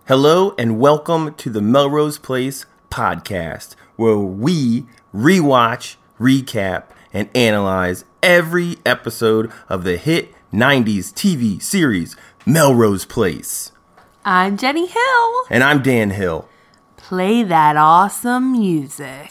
Hello and welcome to the Melrose Place podcast, where we rewatch, recap, and analyze every episode of the hit 90s TV series Melrose Place. I'm Jenny Hill. And I'm Dan Hill. Play that awesome music.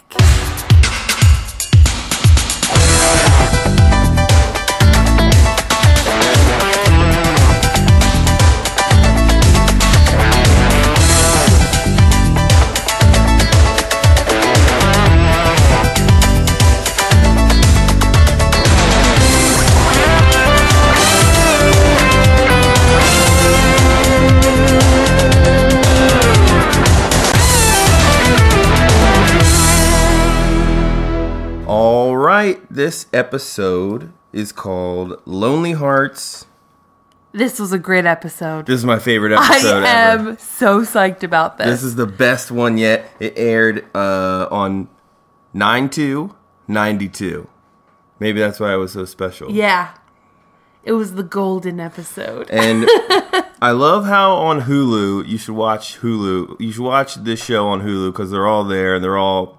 This episode is called Lonely Hearts. This was a great episode. This is my favorite episode ever. I am so psyched about this. This is the best one yet. It aired on 9/2/92. Maybe that's why it was so special. Yeah. It was the golden episode. And I love how on Hulu, you should watch this show on Hulu because they're all there and they're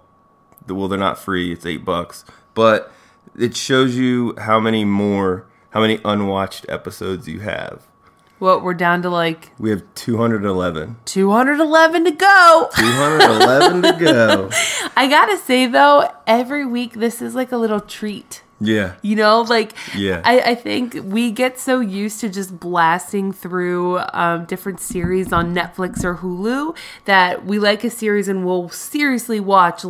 not free. It's $8. But it shows you how many unwatched episodes you have. What, we're down to We have 211. 211 to go. 211 to go. I gotta say, though, every week this is like a little treat. Yeah. You know, yeah. I think we get so used to just blasting through different series on Netflix or Hulu that we like a series and we'll seriously watch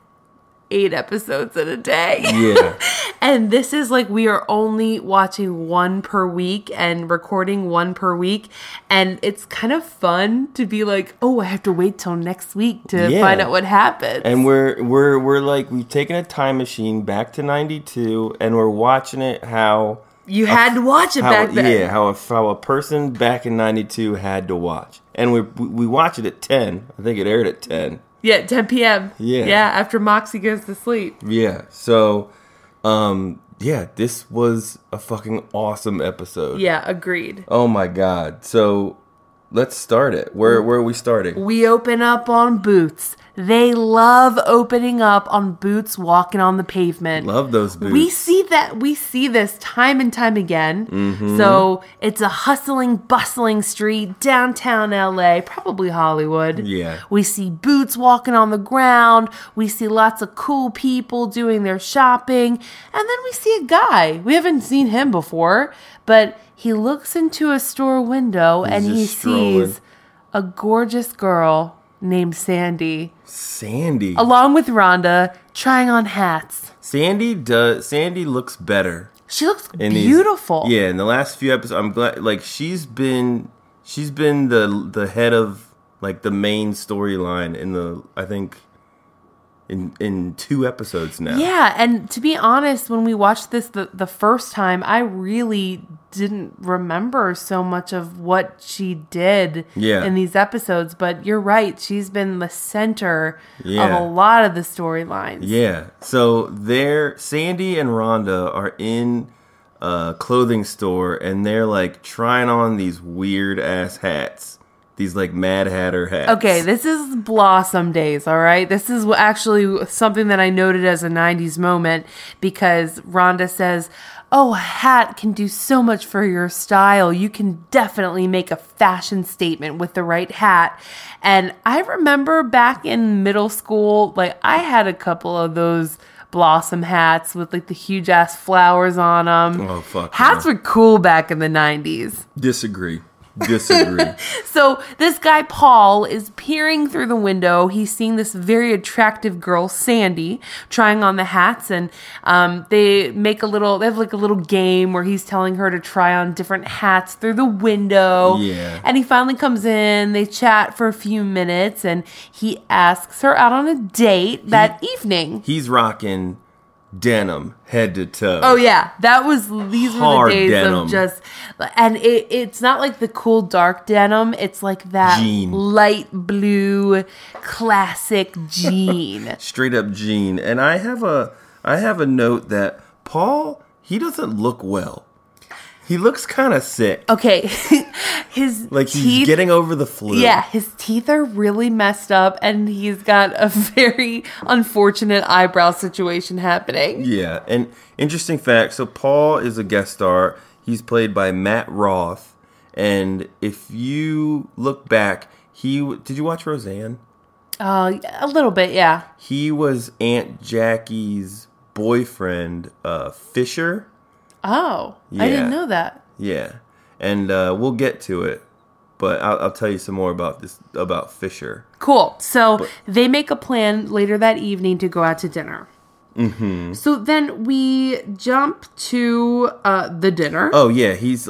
8 episodes in a day. Yeah. And this is we are only watching one per week and recording one per week. And it's kind of fun to be I have to wait till next week to find out what happens. And we've taken a time machine back to 92 and we're watching it how you had to watch it back then. Yeah, how a person back in 92 had to watch. And we watch it at 10. I think it aired at 10. Yeah, 10 p.m. Yeah. Yeah, after Moxie goes to sleep. Yeah. So, this was a fucking awesome episode. Yeah, agreed. Oh my God. So, let's start it. Where are we starting? We open up on Boots. They love opening up on Boots walking on the pavement. Love those Boots. We see this time and time again. Mm-hmm. So it's a hustling, bustling street, downtown LA, probably Hollywood. Yeah. We see Boots walking on the ground. We see lots of cool people doing their shopping. And then we see a guy. We haven't seen him before, but he looks into a store window and he sees a gorgeous girl named Sandy. Sandy. Along with Rhonda, trying on hats. Sandy looks better. She looks beautiful. In the last few episodes, I'm glad she's been the head of the main storyline in 2 episods now. Yeah, and to be honest, when we watched this the first time, I really didn't remember so much of what she did in these episodes. But you're right, she's been the center of a lot of the storylines. Yeah, so Sandy and Rhonda are in a clothing store, and they're trying on these weird ass hats. These Mad Hatter hats. Okay, this is Blossom days, all right? This is actually something that I noted as a 90s moment because Rhonda says, "Oh, a hat can do so much for your style. You can definitely make a fashion statement with the right hat." And I remember back in middle school, I had a couple of those Blossom hats with the huge ass flowers on them. Oh, fuck. Hats were cool back in the 90s. Disagree. So this guy Paul is peering through the window. He's seeing this very attractive girl, Sandy, trying on the hats, and they have a little game where he's telling her to try on different hats through the window. Yeah. And he finally comes in, they chat for a few minutes, and he asks her out on a date that evening. He's rocking denim head to toe. Oh yeah, these were the days denim. of just, and it's not the cool dark denim. It's that jean. Light blue classic jean. Straight up jean. And I have a note that Paul, he doesn't look well. He looks kind of sick. Okay, his Like teeth, he's getting over the flu. yeah, his teeth are really messed up, and he's got a very unfortunate eyebrow situation happening. Yeah, and interesting fact, so Paul is a guest star. He's played by Matt Roth, and if you look back, did you watch Roseanne? A little bit, yeah. He was Aunt Jackie's boyfriend, Fisher. Oh, I Yeah. didn't know that. Yeah, and we'll get to it, but I'll tell you some more about Fisher. Cool. So they make a plan later that evening to go out to dinner. Mm-hmm. So then we jump to the dinner. Oh yeah, he's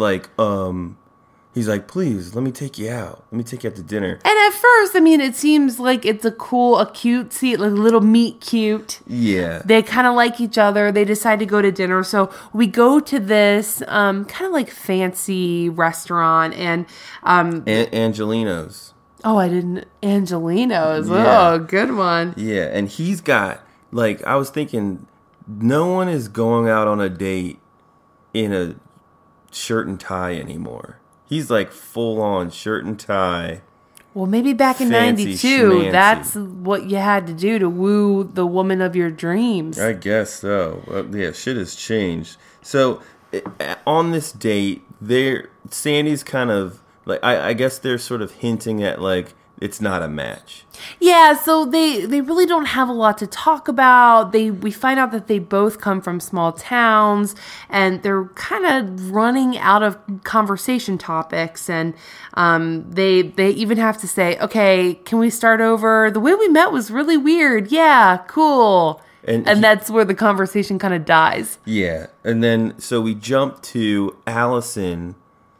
like, please let me take you out. Let me take you out to dinner. And at first, I mean, it seems like it's a cute scene, like a little meet cute. Yeah. They kind of like each other. They decide to go to dinner. So we go to this kind of like fancy restaurant and Angelino's. oh, I didn't Angelino's. Yeah. Oh, good one. Yeah, and he's got, like, I was thinking, no one is going out on a date in a shirt and tie anymore. He's like full on shirt and tie. Well, maybe back in Fancy 92, schmancy. that's what you had to do to woo the woman of your dreams. I guess so. Yeah, shit has changed. So on this date, Sandy's kind of like, I guess they're sort of hinting at like it's not a match. Yeah, so they really don't have a lot to talk about. We find out that they both come from small towns, and they're kind of running out of conversation topics. And they even have to say, "Okay, can we start over? The way we met was really weird. Yeah, cool." And that's where the conversation kind of dies. Yeah, and then so we jump to Allison.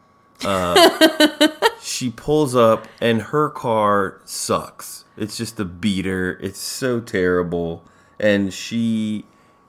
She pulls up and her car sucks. It's just a beater. It's so terrible. And she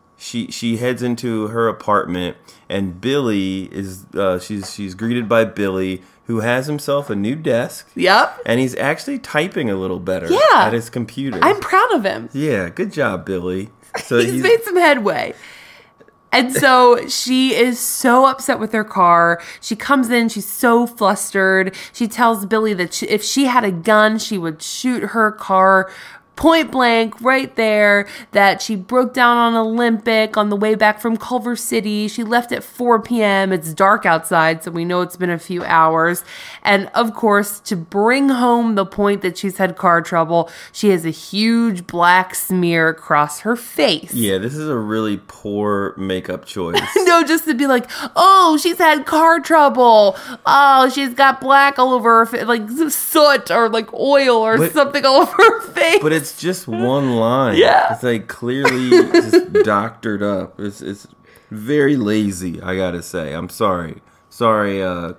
heads into her apartment, and Billy is she's greeted by Billy, who has himself a new desk. Yep. And he's actually typing a little better at his computer. I'm proud of him. Yeah, good job, Billy. So he's made some headway. And so she is so upset with her car. She comes in, she's so flustered. She tells Billy that if she had a gun, she would shoot her car point blank right there, that she broke down on Olympic on the way back from Culver City. She left at 4 p.m. It's dark outside, so we know it's been a few hours. And of course, to bring home the point that she's had car trouble, she has a huge black smear across her face. Yeah, this is a really poor makeup choice. No, just to be like, oh, she's had car trouble. Oh, she's got black all over her face, like soot or like oil or something all over her face. But it's just one line. Yeah. It's like clearly just doctored up. It's very lazy, I gotta say. I'm sorry. Sorry,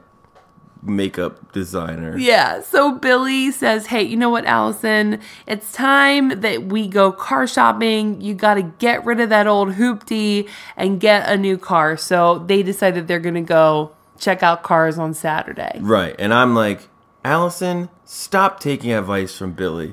makeup designer. Yeah, so Billy says, hey, you know what, Allison? It's time that we go car shopping. You got to get rid of that old hoopty and get a new car. So they decided they're going to go check out cars on Saturday. Right, and I'm like, Allison, stop taking advice from Billy.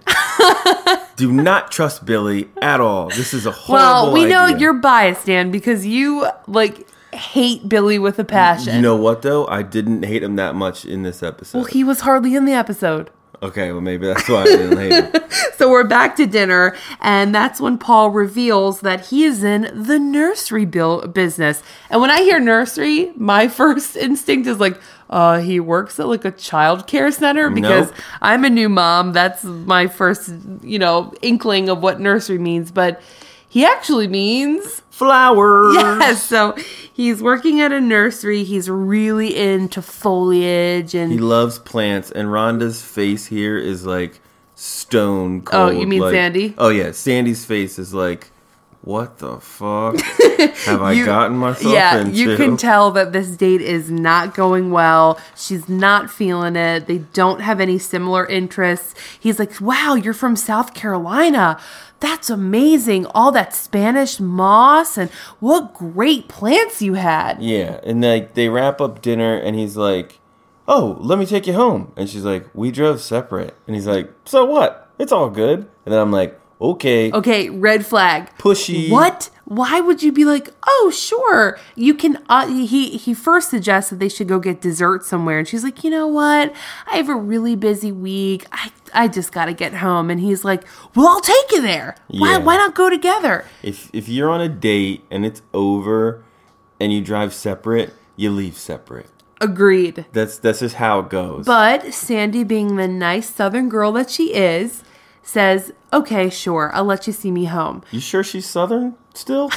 Do not trust Billy at all. This is a horrible Well, we know idea. you're biased, Dan, because you, like, hate Billy with a passion. You know what, though? I didn't hate him that much in this episode. Well, he was hardly in the episode. Okay, well, maybe that's why I didn't hate him. So we're back to dinner, and that's when Paul reveals that he is in the nursery business. And when I hear nursery, my first instinct is like, he works at like a child care center, because Nope. I'm a new mom. That's my first, inkling of what nursery means. But he actually means Flowers. yes. So he's working at a nursery. He's really into foliage and He loves plants, and Rhonda's face here is like stone cold. Oh, you mean like, Sandy? Oh yeah, Sandy's face is like, what the fuck have I gotten myself into? You can tell that this date is not going well. She's not feeling it. They don't have any similar interests. He's like, wow, you're from South Carolina. That's amazing. All that Spanish moss, and what great plants you had. Yeah, and like they wrap up dinner, and he's like, "Oh, let me take you home." And she's like, "We drove separate." And he's like, "So what? It's all good." And then I'm like, "Okay, Okay, red flag. pushy." What why would you be like, oh, sure, you can, he first suggests that they should go get dessert somewhere. And she's like, you know what? I have a really busy week. I just got to get home. And he's like, well, I'll take you there. Yeah. Why not go together? If you're on a date and it's over and you drive separate, you leave separate. Agreed. That's just how it goes. But Sandy, being the nice Southern girl that she is, says, okay, sure, I'll let you see me home. You sure she's Southern still?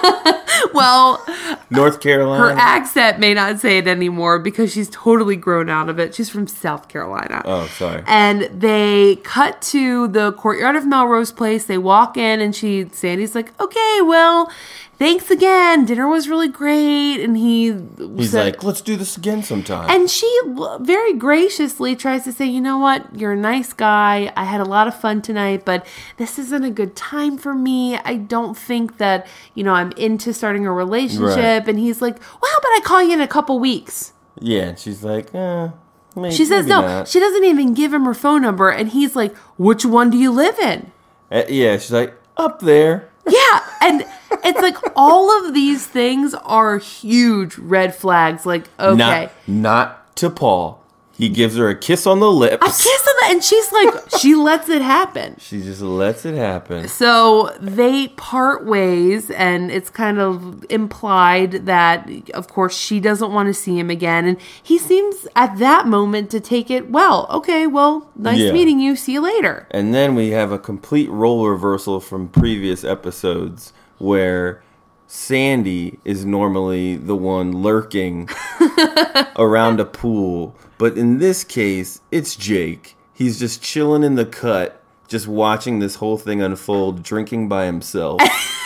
Well, North Carolina? her accent may not say it anymore because she's totally grown out of it. She's from South Carolina. Oh, sorry. And they cut to the courtyard of Melrose Place. They walk in and Sandy's like, okay, well, thanks again. Dinner was really great. And he's like, let's do this again sometime. And she very graciously tries to say, you know what? You're a nice guy. I had a lot of fun tonight, but this isn't a good time for me. I don't think that, I'm into starting a relationship. Right. And he's like, well, how about I call you in a couple weeks? Yeah, and she's like, maybe. She says no. Not. She doesn't even give him her phone number. And he's like, which one do you live in? Yeah, she's like, up there. Yeah, and it's like all of these things are huge red flags. Like, okay. Not to Paul. He gives her a kiss on the lips. A kiss on the, and she's like, she lets it happen. She just lets it happen. So they part ways, and it's kind of implied that, of course, she doesn't want to see him again. And he seems at that moment to take it, well, okay, well, nice meeting you. See you later. And then we have a complete role reversal from previous episodes where Sandy is normally the one lurking around a pool. But in this case, it's Jake. He's just chilling in the cut, just watching this whole thing unfold, drinking by himself.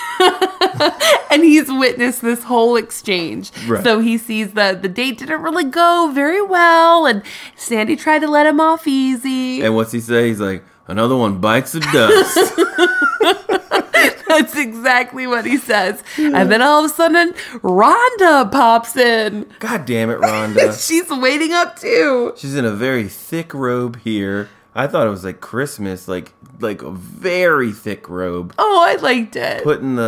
And he's witnessed this whole exchange. Right. So he sees that the date didn't really go very well, and Sandy tried to let him off easy. And what's he say? He's like, another one bites the dust. That's exactly what he says. And then all of a sudden, Rhonda pops in. God damn it, Rhonda. She's waiting up too. She's in a very thick robe here. I thought it was like Christmas, like a very thick robe. Oh, I liked it.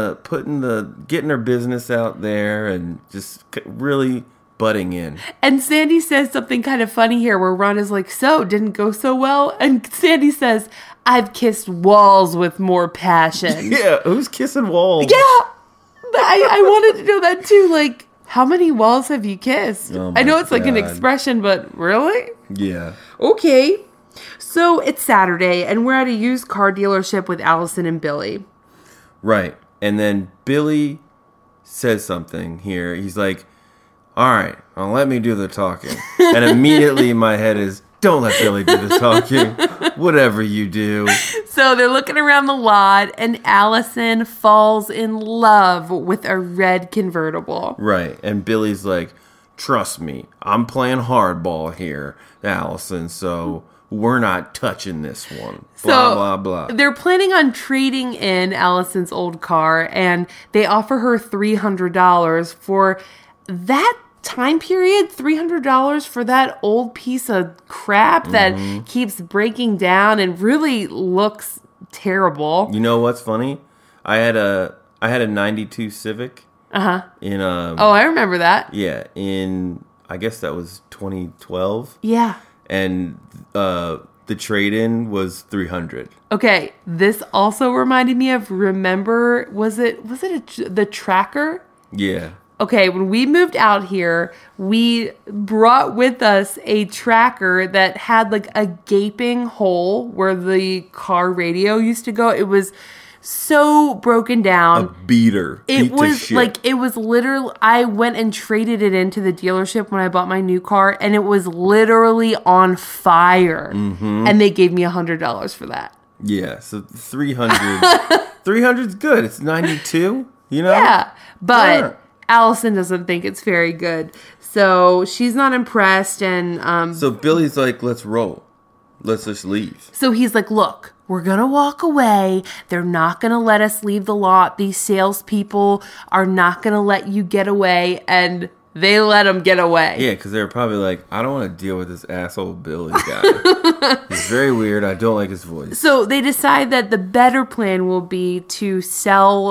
Getting her business out there and just really butting in. And Sandy says something kind of funny here where Rhonda's like, so, didn't go so well? And Sandy says, I've kissed walls with more passion. Yeah, who's kissing walls? Yeah, I wanted to know that too. Like, how many walls have you kissed? Oh I know it's like an God. expression, but really? Yeah. Okay. So it's Saturday, and we're at a used car dealership with Allison and Billy. Right. And then Billy says something here. He's like, all right, well, let me do the talking. And immediately my head is, don't let Billy do the talking. Whatever you do. So they're looking around the lot, and Allison falls in love with a red convertible. Right. And Billy's like, trust me, I'm playing hardball here, Allison, so we're not touching this one. Blah, blah, blah. They're planning on trading in Allison's old car, and they offer her $300 for that time period. $300 for that old piece of crap that keeps breaking down and really looks terrible. You know what's funny? I had a 92 Civic. Uh-huh. Oh, I remember that. Yeah, I guess that was 2012. Yeah. And the trade-in was $300. Okay, this also reminded me of, remember, was it the Tracker? Yeah. Okay, when we moved out here, we brought with us a Tracker that had like a gaping hole where the car radio used to go. It was so broken down. A beater. It was literally, I went and traded it into the dealership when I bought my new car, and it was literally on fire. Mm-hmm. And they gave me $100 for that. Yeah, so 300. 300's good. It's 92, you know? Yeah, but Allison doesn't think it's very good. So she's not impressed, and so Billy's like, let's roll. Let's just leave. So he's like, look, we're going to walk away. They're not going to let us leave the lot. These salespeople are not going to let you get away. And they let him get away. Yeah, because they were probably like, I don't want to deal with this asshole Billy guy. He's very weird. I don't like his voice. So they decide that the better plan will be to sell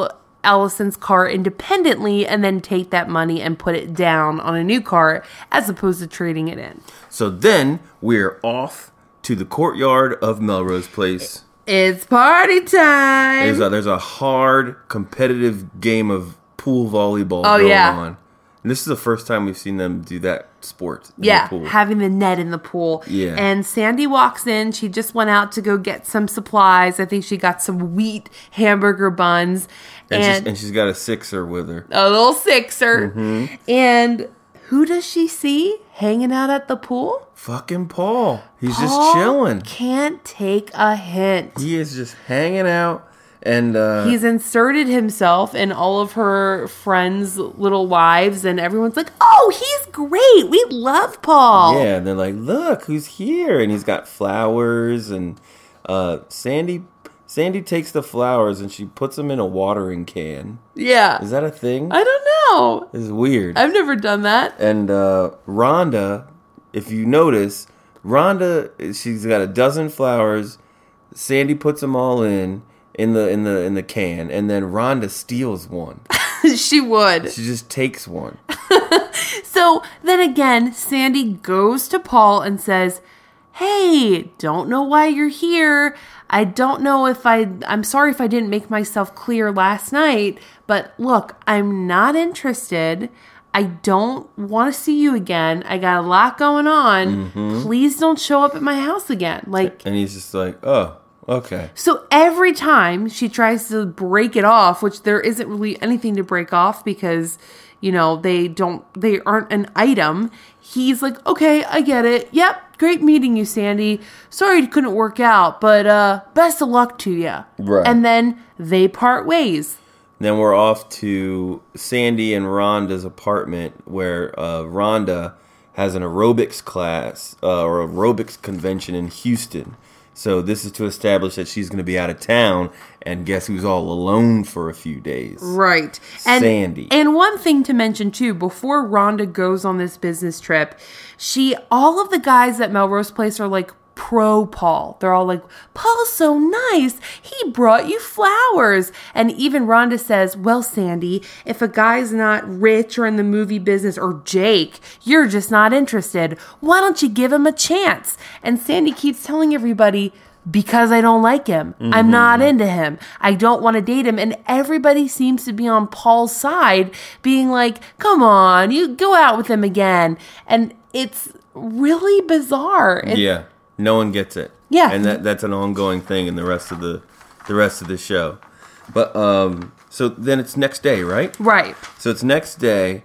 Allison's car independently and then take that money and put it down on a new car as opposed to trading it in. So then we're off to the courtyard of Melrose Place. It's party time. There's a hard competitive game of pool volleyball going on. And this is the first time we've seen them do that sport in the pool. Having the net in the pool. Yeah. And Sandy walks in. She just went out to go get some supplies. I think she got some wheat hamburger buns. And she's got a sixer with her. A little sixer. Mm-hmm. And who does she see hanging out at the pool? Fucking Paul. He's just chilling. Can't take a hint. He is just hanging out. And he's inserted himself in all of her friends' little lives, and everyone's like, "Oh, he's great. We love Paul." Yeah, and they're like, "Look, who's here?" And he's got flowers, and Sandy takes the flowers and she puts them in a watering can. Yeah, is that a thing? I don't know. It's weird. I've never done that. And Rhonda, if you notice, she's got a dozen flowers. Sandy puts them all in the can, and then Rhonda steals one. She would. She just takes one. So then again, Sandy goes to Paul and says, "Hey, don't know why you're here. I don't know if I'm sorry if I didn't make myself clear last night, but look, I'm not interested. I don't want to see you again. I got a lot going on. Mm-hmm. Please don't show up at my house again." And he's just like, "Oh, okay." So every time she tries to break it off, which there isn't really anything to break off because, they aren't an item. He's like, "Okay, I get it. Yep, great meeting you, Sandy. Sorry it couldn't work out, but best of luck to you." Right. And then they part ways. Then we're off to Sandy and Rhonda's apartment where Rhonda has an aerobics class or aerobics convention in Houston. So this is to establish that she's going to be out of town, and guess who's all alone for a few days? Right. Sandy. And one thing to mention too, before Rhonda goes on this business trip, all of the guys at Melrose Place are like pro Paul. They're all like, "Paul's so nice. He brought you flowers." And even Rhonda says, "Well, Sandy, if a guy's not rich or in the movie business, or Jake, you're just not interested. Why don't you give him a chance?" And Sandy keeps telling everybody, "Because I don't like him. Mm-hmm. I'm not into him. I don't want to date him." And everybody seems to be on Paul's side, being like, "Come on, you go out with him again." And it's really bizarre. Yeah. No one gets it. Yeah. And that's an ongoing thing in the rest of the show. But so then it's next day, right? Right. So it's next day.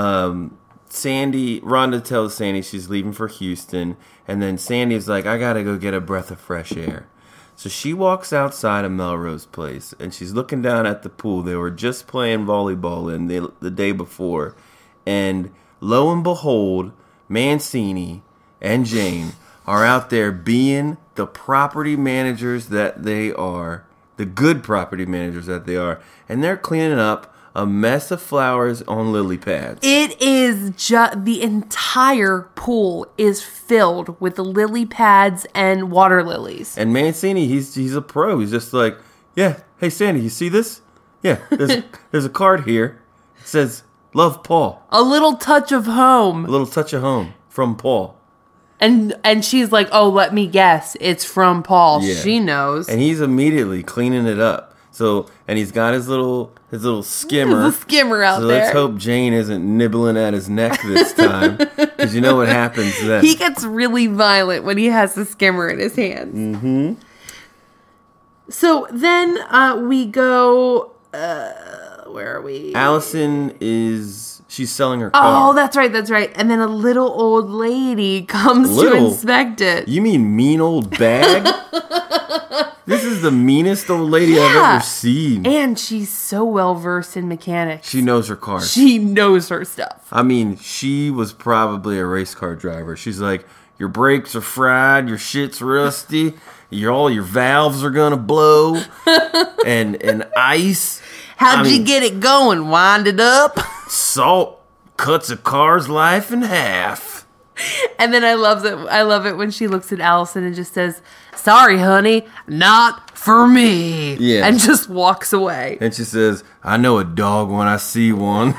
Rhonda tells Sandy she's leaving for Houston, and then Sandy's like, "I gotta go get a breath of fresh air." So she walks outside of Melrose Place, and she's looking down at the pool. They were just playing volleyball in the day before, and lo and behold, Mancini and Jane are out there being the property managers that they are, the good property managers that they are, and they're cleaning up a mess of flowers on lily pads. It is the entire pool is filled with lily pads and water lilies. And Mancini, he's a pro. He's just like, "Yeah, hey Sandy, you see this? Yeah, there's a card here. It says, 'Love Paul.' A little touch of home. A little touch of home from Paul." And she's like, "Oh, let me guess. It's from Paul." Yeah. She knows. And he's immediately cleaning it up. So, and he's got his little skimmer. There's a skimmer out there. So let's hope Jane isn't nibbling at his neck this time. Because you know what happens then. He gets really violent when he has the skimmer in his hands. Mm-hmm. So then we go... where are we? Allison she's selling her car. Oh, that's right. And then a little old lady comes to inspect it. You mean mean old bag? This is the meanest old lady I've ever seen. And she's so well versed in mechanics. She knows her cars. She knows her stuff. I mean, she was probably a race car driver. She's like, "Your brakes are fried, your shit's rusty, all your valves are gonna blow, and ice. How'd you get it going? Wind it up? Salt cuts a car's life in half." And then I love it when she looks at Allison and just says, sorry, honey, not for me. Yeah. And just walks away. And she says, I know a dog when I see one.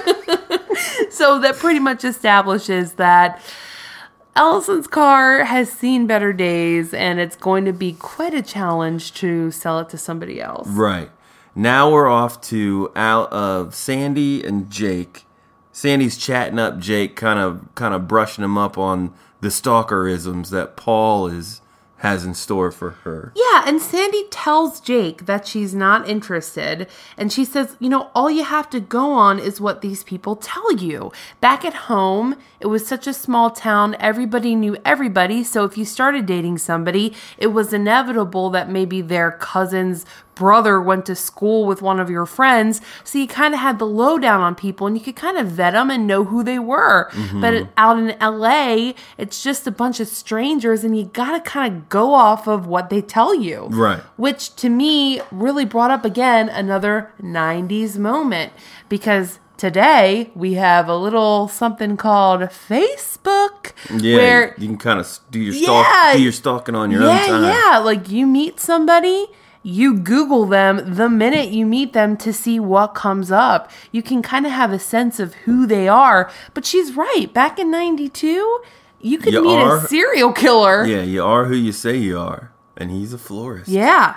So that pretty much establishes that Allison's car has seen better days, and it's going to be quite a challenge to sell it to somebody else. Right. Now we're off to Sandy and Jake. Sandy's chatting up Jake, kind of brushing him up on the stalkerisms that Paul has in store for her. Yeah, and Sandy tells Jake that she's not interested, and she says, all you have to go on is what these people tell you. Back at home, it was such a small town, everybody knew everybody, so if you started dating somebody, it was inevitable that maybe their cousin's brother went to school with one of your friends, so you kind of had the lowdown on people, and you could kind of vet them and know who they were. Mm-hmm. But out in LA, it's just a bunch of strangers, and you gotta kind of go off of what they tell you. Right. Which, to me, really brought up, again, another 90s moment, because today we have a little something called Facebook. Yeah, where you can kind of do your stalking on your own time. Yeah, like you meet somebody, you Google them the minute you meet them to see what comes up. You can kind of have a sense of who they are. But she's right. Back in 92, you could meet a serial killer. Yeah, you are who you say you are. And he's a florist. Yeah.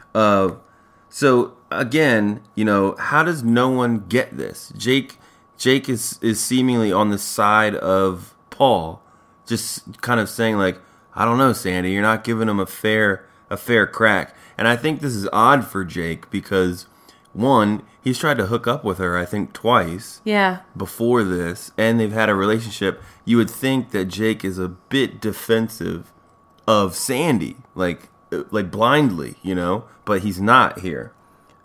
So, again, how does no one get this? Jake is seemingly on the side of Paul. Just kind of saying, like, I don't know, Sandy, you're not giving him a fair crack. And I think this is odd for Jake because, one, he's tried to hook up with her, I think, twice. Yeah. Before this, and they've had a relationship. You would think that Jake is a bit defensive of Sandy, like blindly, but he's not here.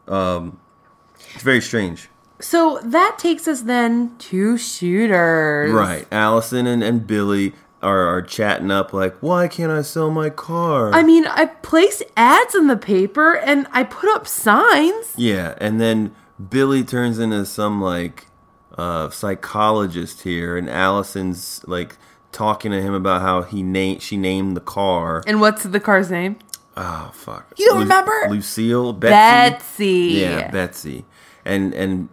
It's very strange. So that takes us then to shooters. Right. Allison and Billy are chatting up like, why can't I sell my car? I mean, I placed ads in the paper and I put up signs. Yeah, and then Billy turns into some psychologist here, and Allison's like talking to him about how she named the car. And what's the car's name? Oh, fuck. You don't remember? Lucille? Betsy. Yeah, Betsy. And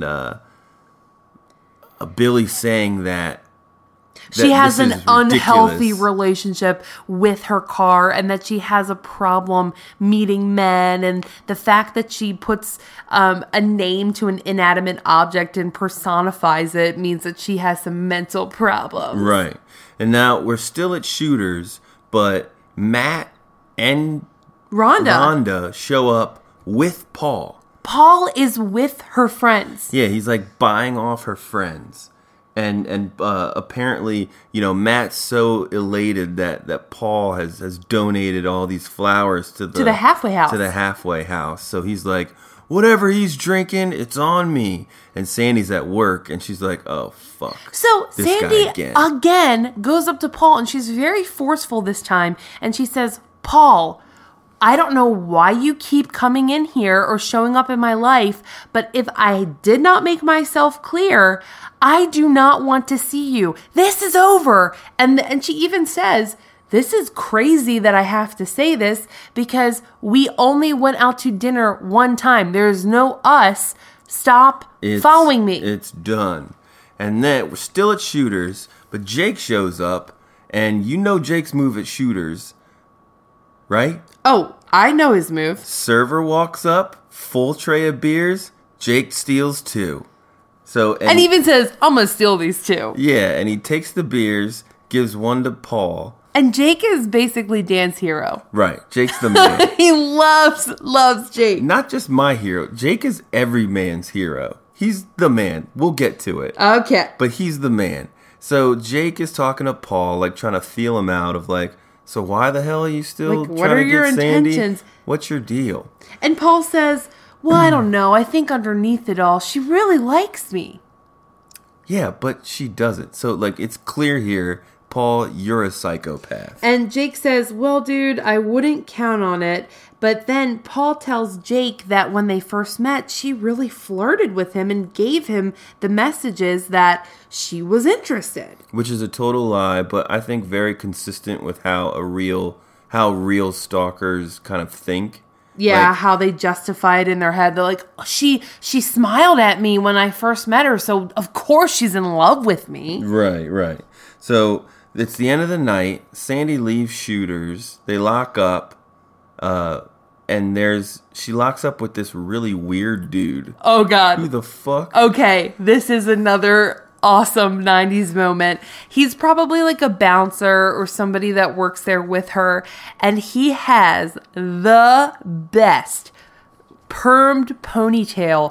Billy saying that she has an unhealthy relationship with her car, and that she has a problem meeting men, and the fact that she puts a name to an inanimate object and personifies it means that she has some mental problems. Right. And now we're still at shooters, but Matt and Rhonda show up with Paul. Paul is with her friends. Yeah, he's like buying off her friends. And apparently, Matt's so elated that Paul has donated all these flowers to the halfway house. To the halfway house. So he's like, whatever he's drinking, it's on me. And Sandy's at work, and she's like, oh, fuck. So Sandy again goes up to Paul, and she's very forceful this time. And she says, Paul, I don't know why you keep coming in here or showing up in my life, but if I did not make myself clear, I do not want to see you. This is over. And she even says, this is crazy that I have to say this because we only went out to dinner one time. There's no us. Stop following me. It's done. And then we're still at shooters, but Jake shows up, and Jake's move at shooters, right? Oh, I know his move. Server walks up, full tray of beers. Jake steals 2. And even says, I'm going to steal these 2. Yeah, and he takes the beers, gives one to Paul. And Jake is basically Dan's hero. Right, Jake's the man. He loves Jake. Not just my hero. Jake is every man's hero. He's the man. We'll get to it. Okay. But he's the man. So Jake is talking to Paul, like trying to feel him out of like, so why the hell are you still trying to get Sandy? Intentions? What's your deal? And Paul says, well, I don't know. I think underneath it all, she really likes me. Yeah, but she doesn't. So, it's clear here, Paul, you're a psychopath. And Jake says, well, dude, I wouldn't count on it. But then Paul tells Jake that when they first met, she really flirted with him and gave him the messages that she was interested. Which is a total lie, but I think very consistent with how a real how real stalkers kind of think. Yeah, Like, how they justify it in their head. They're like, she smiled at me when I first met her, so of course she's in love with me. right. So it's the end of the night. Sandy leaves Shooters. They lock up. And she locks up with this really weird dude. Oh, God. Who the fuck? Okay, this is another awesome 90s moment. He's probably like a bouncer or somebody that works there with her, and he has the best permed ponytail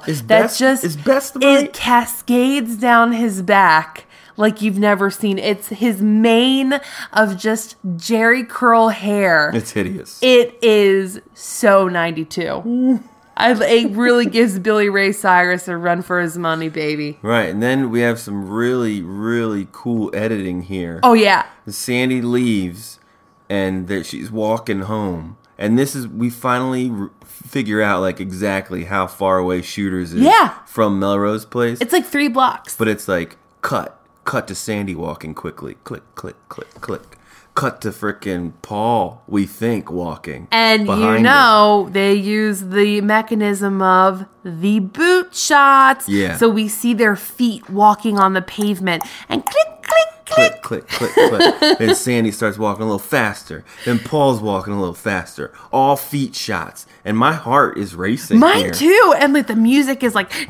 it cascades down his back like you've never seen. It's his mane of just Jerry curl hair. It's hideous. It is so 92. It really gives Billy Ray Cyrus a run for his money, baby. Right, and then we have some really, really cool editing here. Oh, yeah. Sandy leaves, and she's walking home. And we finally figure out, like, exactly how far away Shooters is from Melrose Place. It's like 3 blocks. But it's like, cut to Sandy walking quickly. Click, click, click, click. Cut to frickin' Paul, we think, walking. And they use the mechanism of the boot shots. Yeah. So we see their feet walking on the pavement and click, click, click, click, click. Then Sandy starts walking a little faster. Then Paul's walking a little faster. All feet shots. And my heart is racing. Mine too. And like the music is like,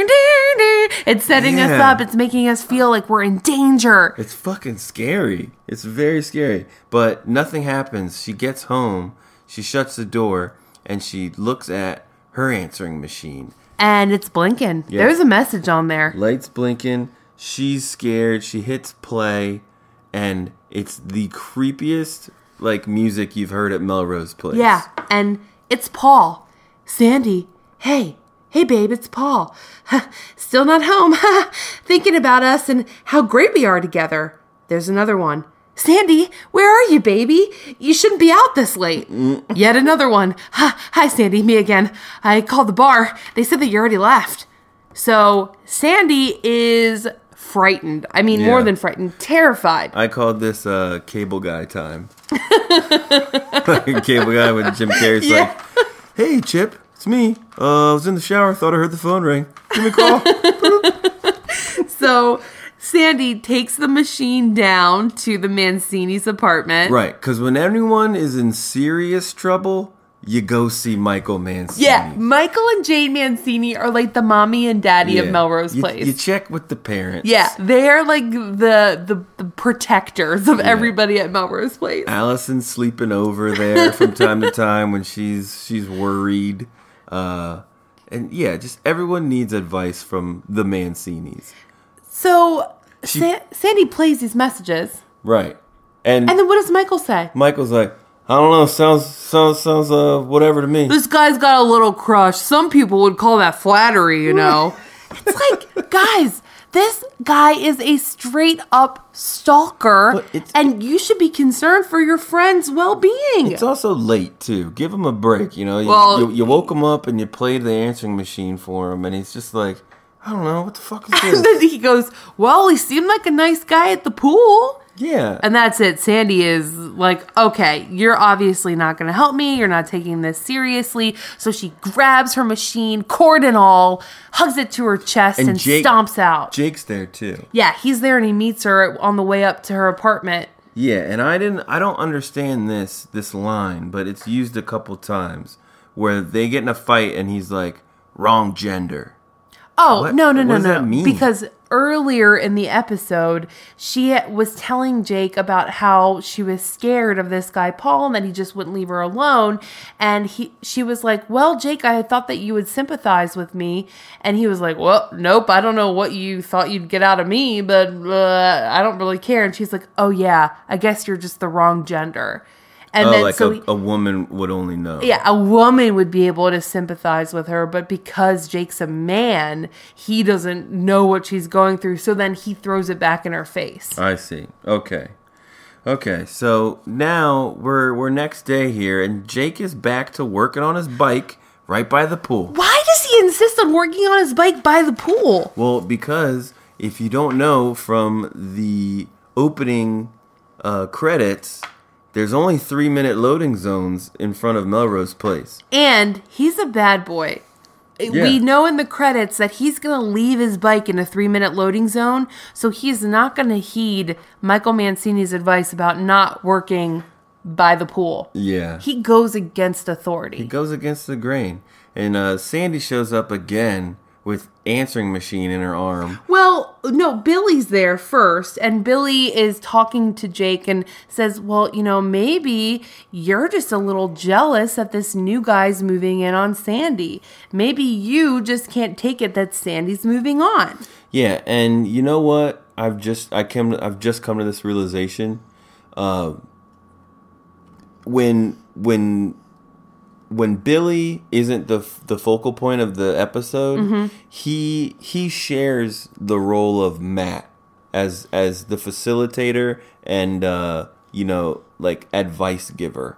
it's setting us up. It's making us feel like we're in danger. It's fucking scary. It's very scary. But nothing happens. She gets home. She shuts the door. And she looks at her answering machine. And it's blinking. Yeah. There's a message on there. Lights blinking. She's scared. She hits play. And it's the creepiest like music you've heard at Melrose Place. Yeah. And it's Paul. Sandy, hey babe, it's Paul. Still not home. Thinking about us and how great we are together. There's another one. Sandy, where are you, baby? You shouldn't be out this late. Yet another one. Hi, Sandy, me again. I called the bar. They said that you already left. So Sandy is frightened. I mean, more than frightened, terrified. I called this cable guy time. Cable guy with Jim Carrey's like, hey, Chip, it's me. I was in the shower, thought I heard the phone ring. Give me a call. So Sandy takes the machine down to the Mancini's apartment. Right, because when anyone is in serious trouble, you go see Michael Mancini. Yeah, Michael and Jane Mancini are like the mommy and daddy of Melrose Place. You check with the parents. Yeah, they're like the protectors of everybody at Melrose Place. Allison's sleeping over there from time to time when she's worried. And yeah, just everyone needs advice from the Mancinis. So Sandy plays these messages. Right. And then what does Michael say? Michael's like, I don't know, sounds whatever to me. This guy's got a little crush. Some people would call that flattery, you know. It's like, guys, this guy is a straight up stalker, and you should be concerned for your friend's well-being. It's also late, too. Give him a break, you know. You woke him up and you played the answering machine for him, and he's just like, I don't know, what the fuck is this? And then he goes, well, he seemed like a nice guy at the pool. Yeah. And that's it. Sandy is like, okay, you're obviously not going to help me. You're not taking this seriously. So she grabs her machine, cord and all, hugs it to her chest, and stomps out. Jake's there, too. Yeah, he's there and he meets her on the way up to her apartment. Yeah, and I don't understand this line, but it's used a couple times where they get in a fight and he's like, wrong gender. Oh, no. What does that mean? Because earlier in the episode, she was telling Jake about how she was scared of this guy, Paul, and that he just wouldn't leave her alone. And she was like, well, Jake, I thought that you would sympathize with me. And he was like, well, nope, I don't know what you thought you'd get out of me, but I don't really care. And she's like, oh, yeah, I guess you're just the wrong gender. And then, like a woman would only know. Yeah, a woman would be able to sympathize with her, but because Jake's a man, he doesn't know what she's going through, so then he throws it back in her face. I see. Okay, so now we're next day here, and Jake is back to working on his bike right by the pool. Why does he insist on working on his bike by the pool? Well, because if you don't know from the opening credits, there's only 3-minute loading zones in front of Melrose Place. And he's a bad boy. Yeah. We know in the credits that he's going to leave his bike in a 3-minute loading zone, so he's not going to heed Michael Mancini's advice about not working by the pool. Yeah. He goes against authority. He goes against the grain. And Sandy shows up again with answering machine in her arm. Well, no, Billy's there first, and Billy is talking to Jake and says, well, maybe you're just a little jealous that this new guy's moving in on Sandy. Maybe you just can't take it that Sandy's moving on. Yeah, and you know what? I've just come to this realization. When Billy isn't the focal point of the episode, he shares the role of Matt as the facilitator and like advice giver.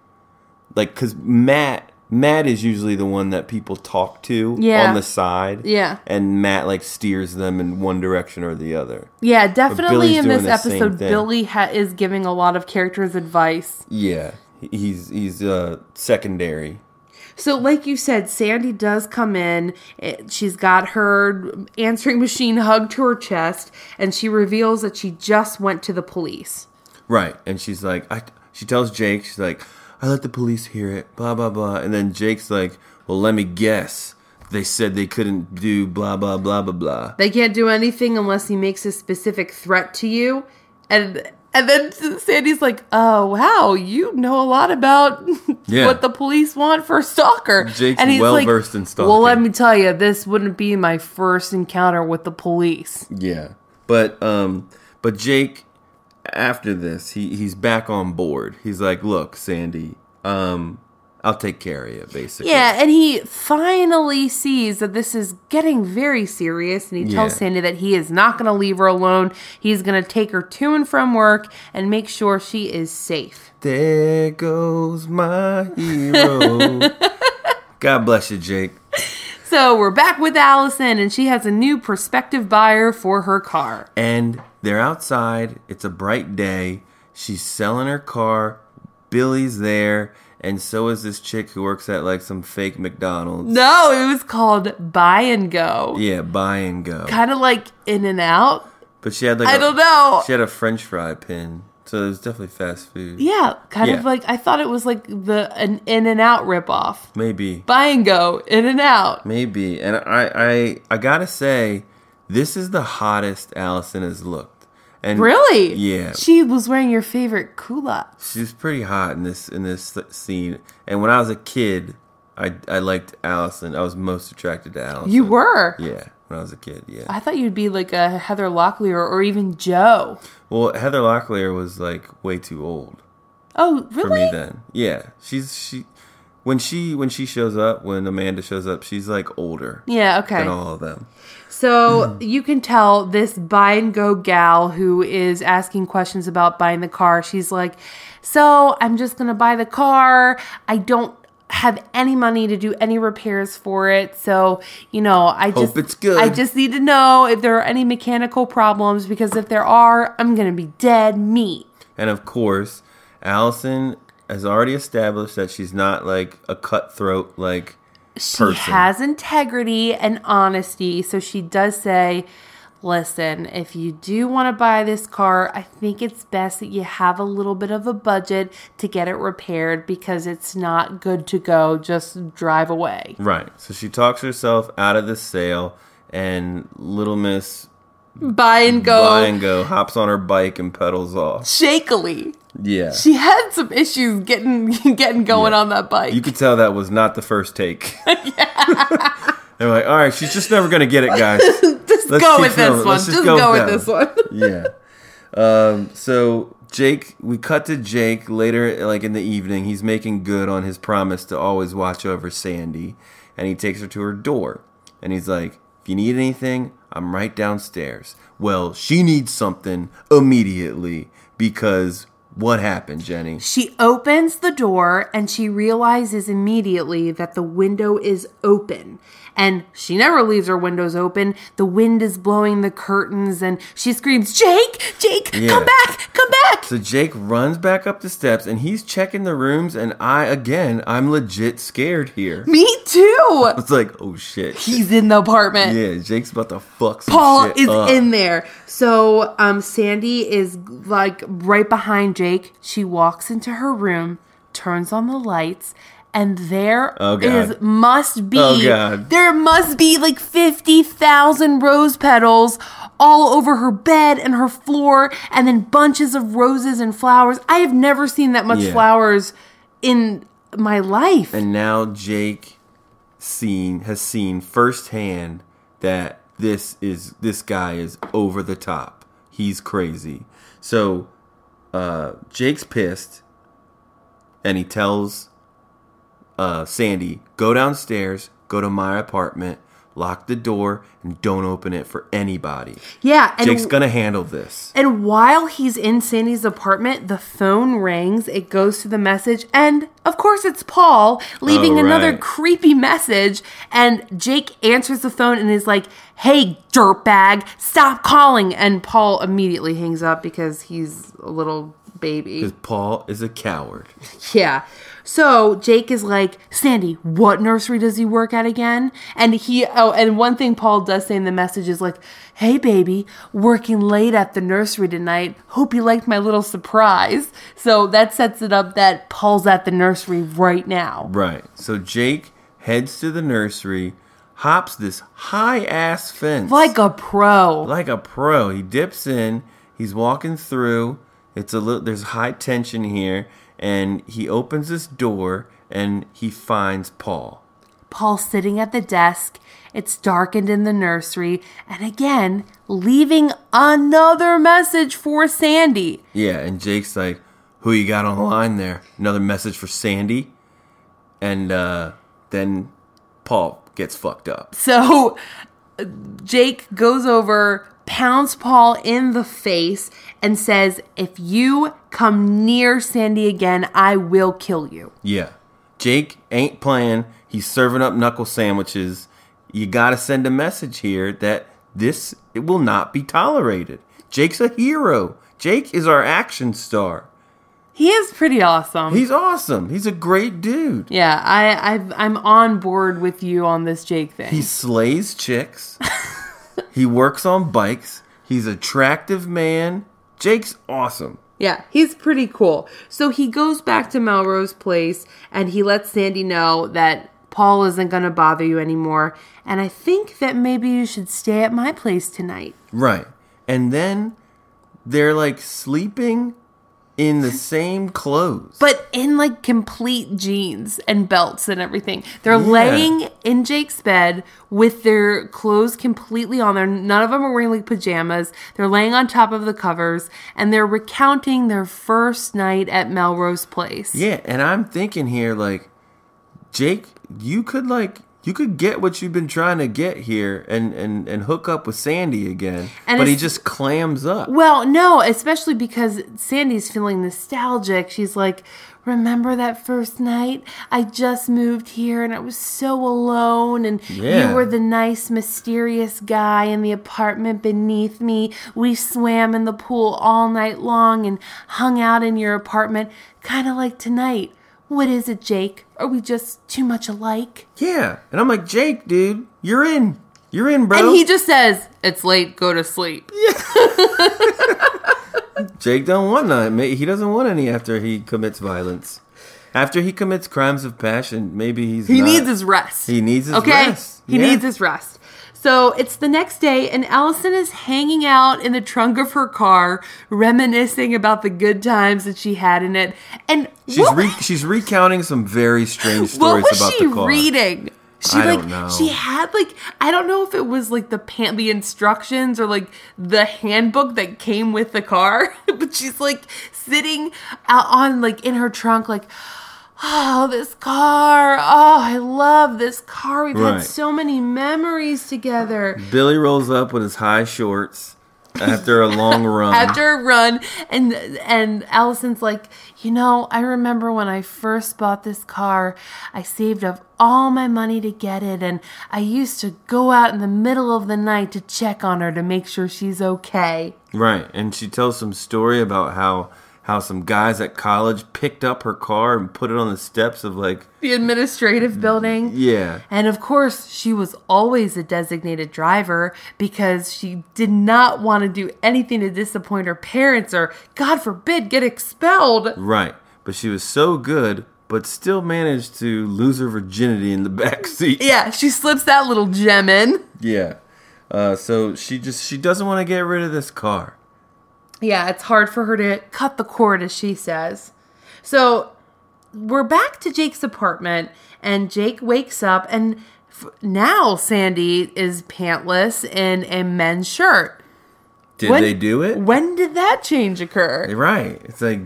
Like, cuz Matt is usually the one that people talk to on the side. Yeah. And Matt like steers them in one direction or the other. Yeah, definitely in this doing the same episode, thing. Billy is giving a lot of characters advice. Yeah. He's secondary. So like you said, Sandy does come in. She's got her answering machine hugged to her chest, and she reveals that she just went to the police. Right. And she's like, she tells Jake, she's like, I let the police hear it, blah, blah, blah. And then Jake's like, well, let me guess. They said they couldn't do blah, blah, blah, blah, blah. They can't do anything unless he makes a specific threat to you. And then Sandy's like, oh, wow, you know a lot about what the police want for a stalker. Jake's and he's well-versed in stalking. Well, let me tell you, this wouldn't be my first encounter with the police. Yeah. But Jake, after this, he's back on board. He's like, look, Sandy, I'll take care of you, basically. Yeah, and he finally sees that this is getting very serious, and he tells Sandy that he is not going to leave her alone. He's going to take her to and from work and make sure she is safe. There goes my hero. God bless you, Jake. So we're back with Allison, and she has a new prospective buyer for her car. And they're outside. It's a bright day. She's selling her car. Billy's there. And so is this chick who works at like some fake McDonald's. No, it was called Buy and Go. Yeah, Buy and Go. Kind of like In-N-Out. But she had like I don't know. She had a French fry pin. So it was definitely fast food. Yeah, kind of like, I thought it was like an In-N-Out ripoff. Maybe. Buy and Go, In-N-Out. Maybe. And I gotta say, this is the hottest Allison has looked. And really? Yeah. She was wearing your favorite culottes. She's pretty hot in this scene. And when I was a kid, I liked Allison. I was most attracted to Allison. You were? Yeah, when I was a kid, yeah. I thought you'd be like a Heather Locklear or even Joe. Well, Heather Locklear was like way too old. Oh, really? For me then. Yeah. When she shows up, when Amanda shows up, she's like older. Yeah, okay. Than all of them. So you can tell this Buy and Go gal who is asking questions about buying the car. She's like, so I'm just going to buy the car. I don't have any money to do any repairs for it. So, Hope it's good. I just need to know if there are any mechanical problems, because if there are, I'm going to be dead meat. And of course, Allison has already established that she's not like a cutthroat like person. She has integrity and honesty, so she does say, listen, if you do want to buy this car, I think it's best that you have a little bit of a budget to get it repaired, because it's not good to go. Just drive away. Right. So she talks herself out of the sale, and little Miss Buy and Go hops on her bike and pedals off. Shakily. Yeah. She had some issues getting going on that bike. You could tell that was not the first take. They're like, all right, she's just never going to get it, guys. Let's go with this one. Just go with this one. Yeah. So Jake, we cut to Jake later, like in the evening. He's making good on his promise to always watch over Sandy. And he takes her to her door. And he's like, if you need anything, I'm right downstairs. Well, she needs something immediately, because what happened, Jenny? She opens the door and she realizes immediately that the window is open. And she never leaves her windows open. The wind is blowing the curtains and she screams, Jake, come back. So Jake runs back up the steps and he's checking the rooms, and I'm legit scared here. Me too. It's like, oh shit. He's in the apartment. Yeah, Jake's about to fuck some Paul shit is up. in there. So Sandy is like right behind Jake. She walks into her room, turns on the lights, and there must be like 50,000 rose petals all over her bed and her floor, and then bunches of roses and flowers. I have never seen that much flowers in my life. And now Jake has seen firsthand that this guy is over the top. He's crazy. So Jake's pissed, and he tells Sandy, go downstairs, go to my apartment, lock the door, and don't open it for anybody. Yeah. And Jake's gonna handle this. And while he's in Sandy's apartment, the phone rings, it goes to the message, and of course it's Paul leaving another creepy message, and Jake answers the phone and is like, hey, dirtbag, stop calling. And Paul immediately hangs up because he's a little baby. Because Paul is a coward. Yeah. So Jake is like, Sandy, what nursery does he work at again? And and one thing Paul does say in the message is like, hey baby, working late at the nursery tonight. Hope you liked my little surprise. So that sets it up that Paul's at the nursery right now. Right. So Jake heads to the nursery, hops this high ass fence. Like a pro. He dips in, he's walking through. There's high tension here. And he opens this door, and he finds Paul. Paul's sitting at the desk. It's darkened in the nursery. And again, leaving another message for Sandy. Yeah, and Jake's like, who you got on the line there? Another message for Sandy? And then Paul gets fucked up. So Jake goes over, pounds Paul in the face, and says, if you come near Sandy again, I will kill you. Yeah. Jake ain't playing. He's serving up knuckle sandwiches. You gotta send a message here that it will not be tolerated. Jake's a hero. Jake is our action star. He is pretty awesome. He's awesome. He's a great dude. Yeah, I'm on board with you on this Jake thing. He slays chicks. He works on bikes. He's an attractive man. Jake's awesome. Yeah, he's pretty cool. So he goes back to Melrose Place and he lets Sandy know that Paul isn't going to bother you anymore. And I think that maybe you should stay at my place tonight. Right. And then they're like sleeping in the same clothes. But in like complete jeans and belts and everything. They're laying in Jake's bed with their clothes completely on there. None of them are wearing like pajamas. They're laying on top of the covers and they're recounting their first night at Melrose Place. Yeah, and I'm thinking here like, Jake, you could get what you've been trying to get here and hook up with Sandy again. But he just clams up. Well, no, especially because Sandy's feeling nostalgic. She's like, remember that first night? I just moved here and I was so alone. And you were the nice, mysterious guy in the apartment beneath me. We swam in the pool all night long and hung out in your apartment. Kind of like tonight. What is it, Jake? Are we just too much alike? Yeah. And I'm like, Jake, dude, you're in. You're in, bro. And he just says, it's late, go to sleep. Yeah. Jake don't want none. He doesn't want any after he commits violence. After he commits crimes of passion, maybe he needs his rest. He needs his rest. He needs his rest. So it's the next day, and Allison is hanging out in the trunk of her car, reminiscing about the good times that she had in it. And she's recounting some very strange stories about the car. What was she reading? I don't know. She had I don't know if it was like the instructions or like the handbook that came with the car, but she's like sitting out on in her trunk oh, this car. Oh, I love this car. We've had so many memories together. Billy rolls up with his high shorts After a long run. After a run, and Allison's like, I remember when I first bought this car, I saved up all my money to get it, and I used to go out in the middle of the night to check on her to make sure she's okay. Right, and she tells some story about how some guys at college picked up her car and put it on the steps of the administrative building. Yeah. And of course, she was always a designated driver because she did not want to do anything to disappoint her parents or, God forbid, get expelled. Right. But she was so good, but still managed to lose her virginity in the back seat. Yeah, she slips that little gem in. Yeah. So she doesn't want to get rid of this car. Yeah, it's hard for her to cut the cord, as she says. So we're back to Jake's apartment, and Jake wakes up, and now Sandy is pantless in a men's shirt. Did they do it? When did that change occur? Right. It's like,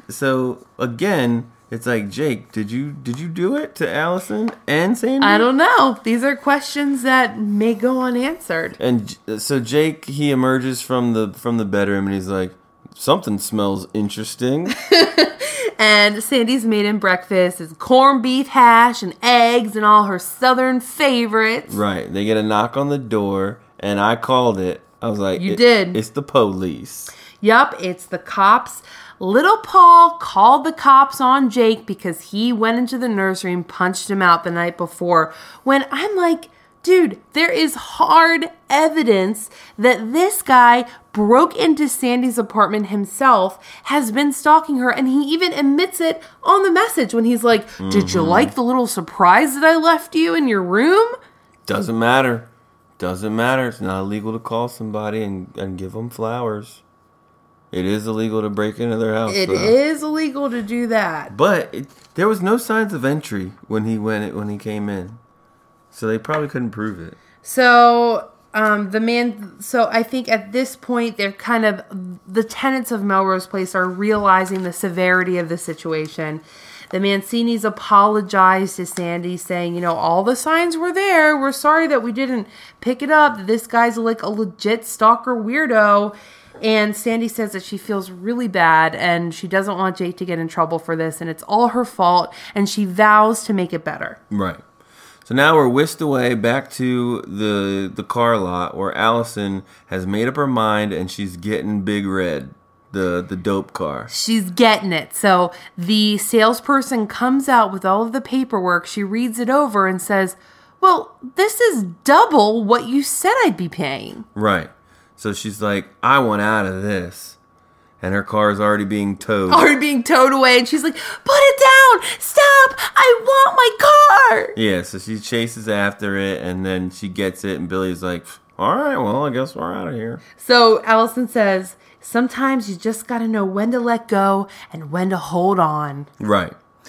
again, it's like, Jake, did you do it to Allison and Sandy? I don't know. These are questions that may go unanswered. And so Jake, he emerges from the bedroom and he's like, something smells interesting. And Sandy's made him breakfast. It's corned beef hash and eggs and all her southern favorites. Right. They get a knock on the door and I called it. I was like, You did. It's the police. Yup, it's the cops. Little Paul called the cops on Jake because he went into the nursery and punched him out the night before. When I'm like, dude, there is hard evidence that this guy broke into Sandy's apartment himself, has been stalking her, and he even admits it on the message when he's like, did you like the little surprise that I left you in your room? Doesn't matter. Doesn't matter. It's not illegal to call somebody and give them flowers. It is illegal to break into their house. It is illegal to do that. But there was no signs of entry when he came in. So they probably couldn't prove it. So I think at this point, they're kind of, the tenants of Melrose Place are realizing the severity of the situation. The Mancinis apologized to Sandy, saying, all the signs were there. We're sorry that we didn't pick it up. This guy's like a legit stalker weirdo. And Sandy says that she feels really bad and she doesn't want Jake to get in trouble for this. And it's all her fault. And she vows to make it better. Right. So now we're whisked away back to the car lot where Allison has made up her mind and she's getting Big Red, the dope car. She's getting it. So the salesperson comes out with all of the paperwork. She reads it over and says, well, this is double what you said I'd be paying. Right. So she's like, I want out of this. And her car is already being towed. Already being towed away. And she's like, put it down. Stop. I want my car. Yeah, so she chases after it. And then she gets it. And Billy's like, all right, well, I guess we're out of here. So Allison says, sometimes you just got to know when to let go and when to hold on. Right.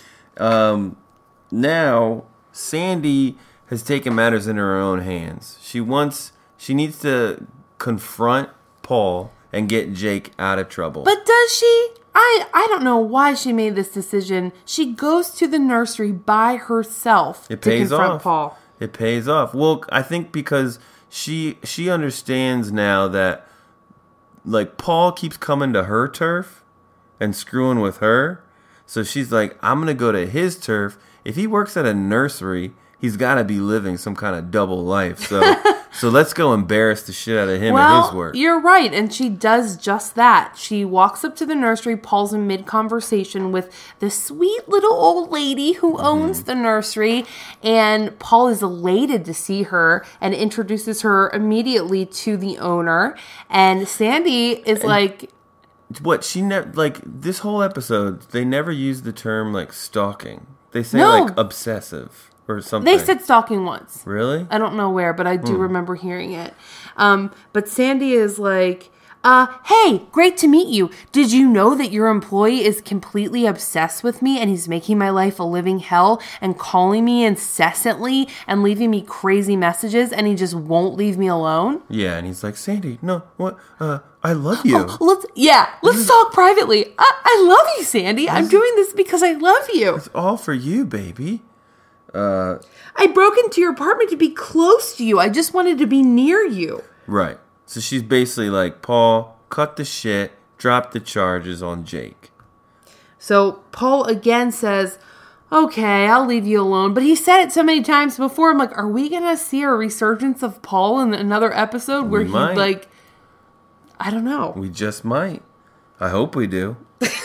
Now, Sandy has taken matters in her own hands. She needs to confront Paul and get Jake out of trouble. But does she? I don't know why she made this decision. She goes to the nursery by herself to confront Paul. It pays off. Well, I think because she understands now that Paul keeps coming to her turf and screwing with her. So she's like, I'm going to go to his turf. If he works at a nursery, he's got to be living some kind of double life. So let's go embarrass the shit out of him and his work. You're right. And she does just that. She walks up to the nursery, Paul's in mid-conversation with the sweet little old lady who owns the nursery. And Paul is elated to see her and introduces her immediately to the owner. And Sandy is What, she never, this whole episode, they never use the term, stalking. They say, obsessive. Or something. They said stalking once. Really? I don't know where, but I do remember hearing it. But Sandy is like, hey, great to meet you. Did you know that your employee is completely obsessed with me and he's making my life a living hell and calling me incessantly and leaving me crazy messages and he just won't leave me alone? Yeah, and he's like, Sandy, no, what? I love you. Let's talk privately. I love you, Sandy. I'm doing this because I love you. It's all for you, baby. I broke into your apartment to be close to you. I just wanted to be near you. Right. So she's basically like, Paul, cut the shit, drop the charges on Jake. So Paul again says, okay, I'll leave you alone. But he said it so many times before. I'm like, are we going to see a resurgence of Paul in another episode where he, like, I don't know. We just might. I hope we do.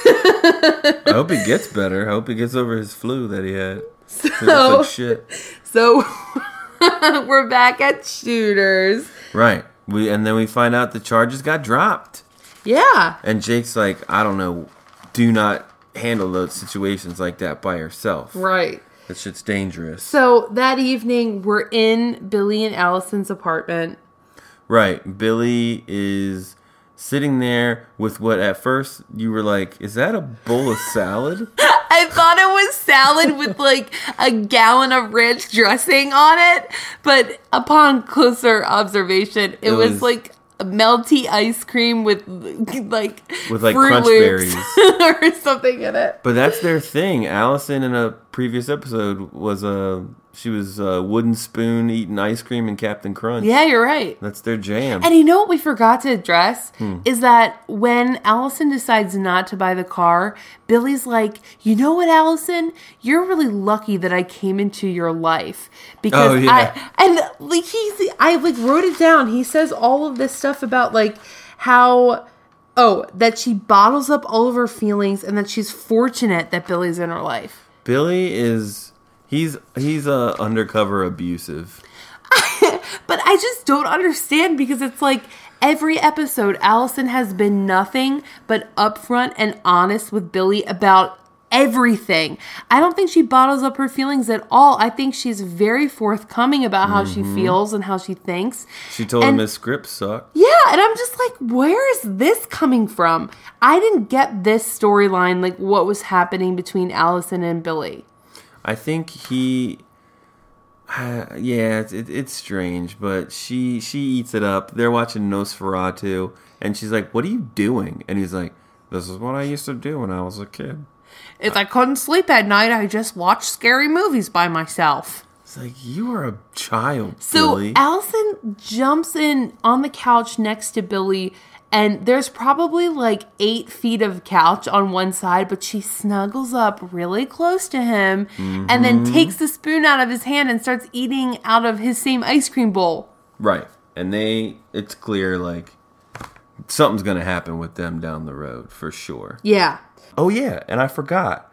I hope he gets better. I hope he gets over his flu that he had. He looks like shit. So we're back at Shooters. Right. And then we find out the charges got dropped. Yeah. And Jake's like, I don't know, do not handle those situations like that by yourself. Right. That shit's dangerous. So that evening, we're in Billy and Allison's apartment. Right. Billy is sitting there with what at first you were like, is that a bowl of salad? I thought it was salad with like a gallon of ranch dressing on it. But upon closer observation, it was like melty ice cream with like Fruit crunch Loops berries or something in it. But that's their thing. Allison in a previous episode was she was a wooden spoon eating ice cream and Captain Crunch. Yeah, you're right. That's their jam. And you know what we forgot to address is that when Allison decides not to buy the car, Billy's like, you know what, Allison? You're really lucky that I came into your life because I wrote it down. He says all of this stuff about like how that she bottles up all of her feelings and that she's fortunate that Billy's in her life. Billy is he's undercover abusive. But I just don't understand because it's like every episode, Allison has been nothing but upfront and honest with Billy about everything. I don't think she bottles up her feelings at all. I think she's very forthcoming about how she feels and how she thinks. She told him his script sucked. Yeah, and I'm just like, where is this coming from? I didn't get this storyline, like what was happening between Allison and Billy. I think it's strange, but she eats it up. They're watching Nosferatu, and she's like, what are you doing? And he's like, this is what I used to do when I was a kid. If I couldn't sleep at night, I just watched scary movies by myself. It's like, you are a child, so Billy. Allison jumps in on the couch next to Billy, and there's probably like 8 feet of couch on one side, but she snuggles up really close to him and then takes the spoon out of his hand and starts eating out of his same ice cream bowl. Right. And it's clear, like, something's going to happen with them down the road, for sure. Yeah. Oh, yeah. And I forgot.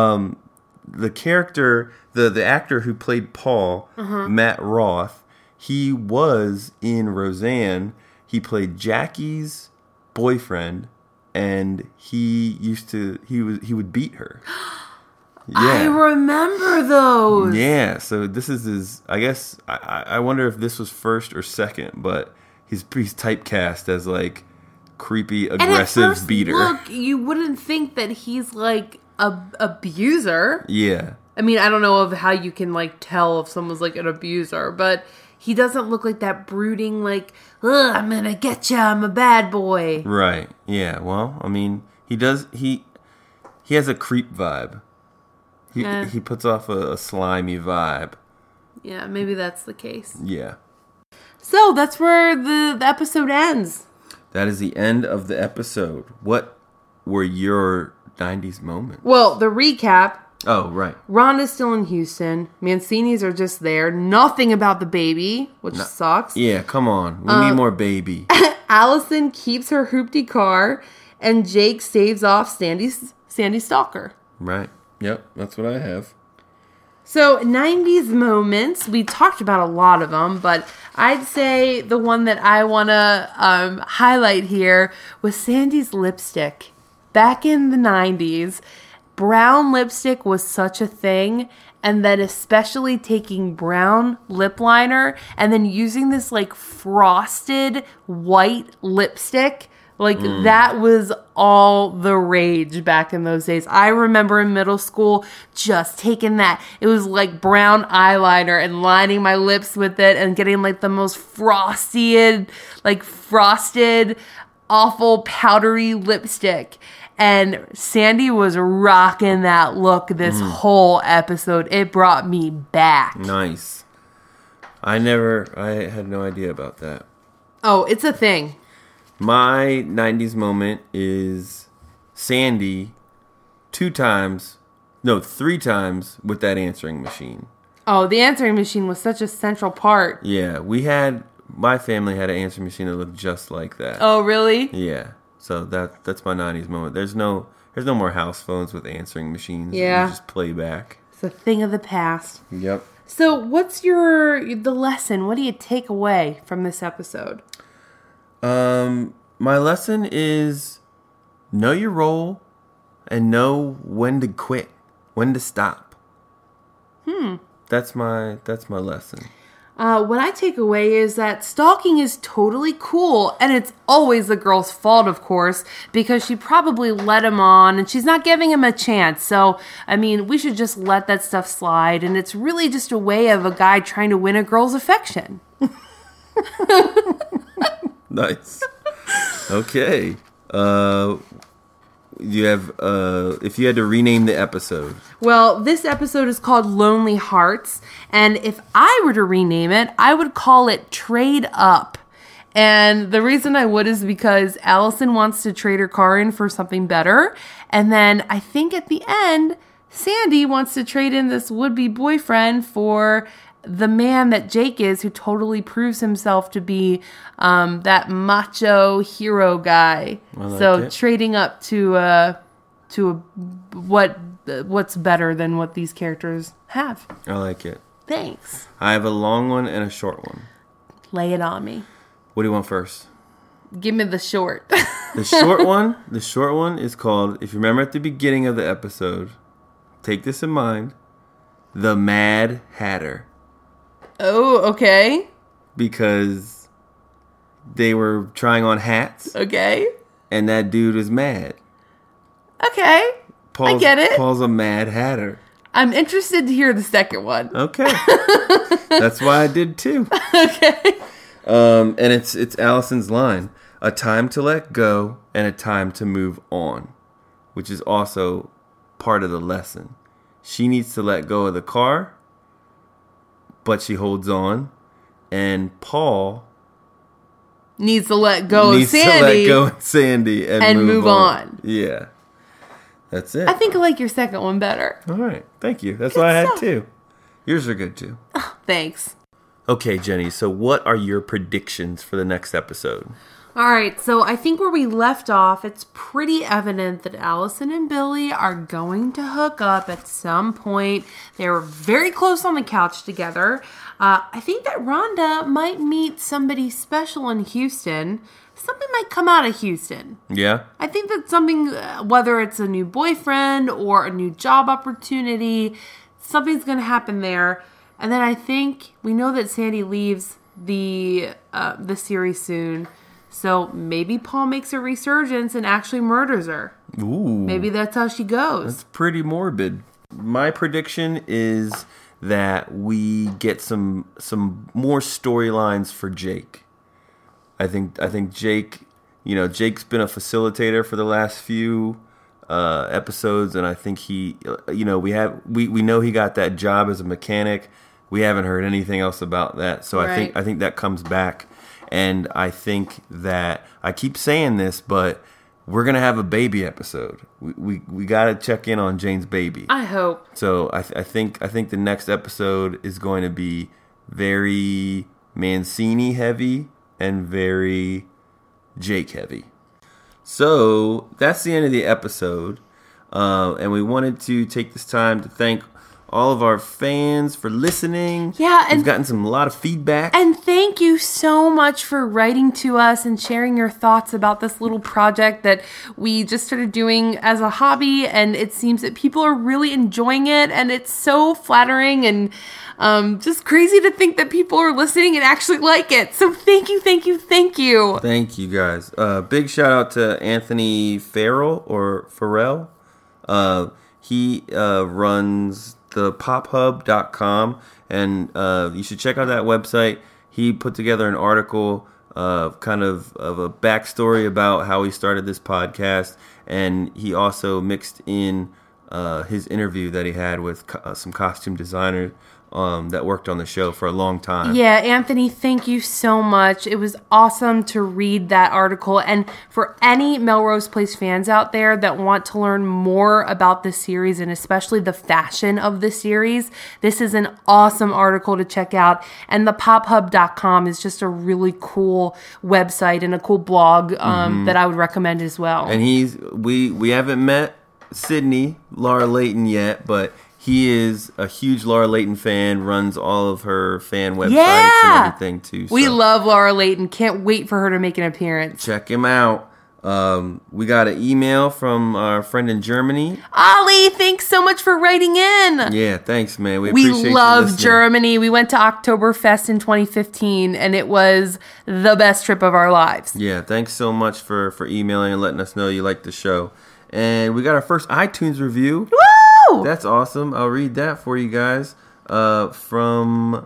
The character, the actor who played Paul, Matt Roth, he was in Roseanne. He played Jackie's boyfriend, and he would beat her. Yeah. I remember those. Yeah, so this is his, I guess, I wonder if this was first or second, but he's typecast as, like, creepy, aggressive and at first beater. Look, you wouldn't think that he's, like, a abuser. Yeah. I mean, I don't know of how you can, like, tell if someone's, like, an abuser, but he doesn't look like that brooding, like, ugh, I'm gonna get ya, I'm a bad boy. Right. Yeah. Well, I mean, he does. He has a creep vibe. He puts off a slimy vibe. Yeah, maybe that's the case. Yeah. So that's where the episode ends. That is the end of the episode. What were your 90s moments? Well, the recap. Oh, right. Rhonda's still in Houston. Mancini's are just there. Nothing about the baby, which sucks. Yeah, come on. We need more baby. Allison keeps her hoopty car, and Jake saves off Sandy Stalker. Right. Yep, that's what I have. So, 90s moments. We talked about a lot of them, but I'd say the one that I want to highlight here was Sandy's lipstick. Back in the 90s, brown lipstick was such a thing, and then especially taking brown lip liner and then using this like frosted white lipstick, like that was all the rage back in those days. I remember in middle school just taking that. It was like brown eyeliner and lining my lips with it and getting like the most frosted, awful powdery lipstick. And Sandy was rocking that look this whole episode. It brought me back. Nice. I had no idea about that. Oh, it's a thing. My 90s moment is Sandy 3 times with that answering machine. Oh, the answering machine was such a central part. Yeah, my family had an answering machine that looked just like that. Oh, really? Yeah. So that's my 90s moment. There's no more house phones with answering machines. Yeah. You just play back. It's a thing of the past. Yep. So what's the lesson? What do you take away from this episode? My lesson is know your role and know when to quit, when to stop. That's my lesson. What I take away is that stalking is totally cool, and it's always the girl's fault, of course, because she probably led him on, and she's not giving him a chance. So, I mean, we should just let that stuff slide, and it's really just a way of a guy trying to win a girl's affection. Nice. Okay. You have if you had to rename the episode. Well, this episode is called Lonely Hearts, and if I were to rename it, I would call it Trade Up. And the reason I would is because Allison wants to trade her car in for something better, and then I think at the end, Sandy wants to trade in this would-be boyfriend for the man that Jake is, who totally proves himself to be that macho hero guy. So trading up to what's better than what these characters have. I like it. Thanks. I have a long one and a short one. Lay it on me. What do you want first? Give me the short. The short one is called, if you remember at the beginning of the episode, take this in mind, The Mad Hatter. Oh, okay. Because they were trying on hats. Okay. And that dude is mad. Okay. I get it. Paul's a Mad Hatter. I'm interested to hear the second one. Okay. That's why I did too. Okay. And it's Allison's line. A time to let go and a time to move on. Which is also part of the lesson. She needs to let go of the car, but she holds on, and Paul needs to let go of Sandy and move on. Yeah, that's it. I think I like your second one better. All right, thank you. That's why I had two. Yours are good too. Oh, thanks. Okay, Jenny. So, what are your predictions for the next episode? All right, so I think where we left off, it's pretty evident that Allison and Billy are going to hook up at some point. They were very close on the couch together. I think that Rhonda might meet somebody special in Houston. Something might come out of Houston. Yeah? I think that something, whether it's a new boyfriend or a new job opportunity, something's going to happen there. And then I think we know that Sandy leaves the series soon. So maybe Paul makes a resurgence and actually murders her. Ooh. Maybe that's how she goes. That's pretty morbid. My prediction is that we get some more storylines for Jake. I think Jake, Jake's been a facilitator for the last few episodes, and I think he, we know he got that job as a mechanic. We haven't heard anything else about that, so right. I think that comes back. And I think that, I keep saying this, but we're going to have a baby episode. We got to check in on Jane's baby. I hope. So I think the next episode is going to be very Mancini heavy and very Jake heavy. So that's the end of the episode. And we wanted to take this time to thank all of our fans for listening. Yeah, and we've gotten a lot of feedback. And thank you so much for writing to us and sharing your thoughts about this little project that we just started doing as a hobby. And it seems that people are really enjoying it. And it's so flattering and just crazy to think that people are listening and actually like it. So thank you, thank you, thank you. Thank you, guys. Big shout out to Anthony Farrell. He runs thepophub.com, and you should check out that website. He put together an article kind of a backstory about how he started this podcast, and he also mixed in his interview that he had with some costume designers that worked on the show for a long time. Yeah, Anthony, thank you so much. It was awesome to read that article. And for any Melrose Place fans out there that want to learn more about the series and especially the fashion of the series, this is an awesome article to check out. And the pophub.com is just a really cool website and a cool blog that I would recommend as well. And we haven't met Sydney, Laura Layton yet, but he is a huge Laura Layton fan, runs all of her fan websites and everything too. So we love Laura Layton. Can't wait for her to make an appearance. check him out. We got an email from our friend in Germany. Ollie, thanks so much for writing in. Yeah, thanks, man. We We appreciate you love listening. Germany. We went to Oktoberfest in 2015, and it was the best trip of our lives. Yeah, thanks so much for emailing and letting us know you like the show. And we got our first iTunes review. Woo! That's awesome. I'll read that for you guys. From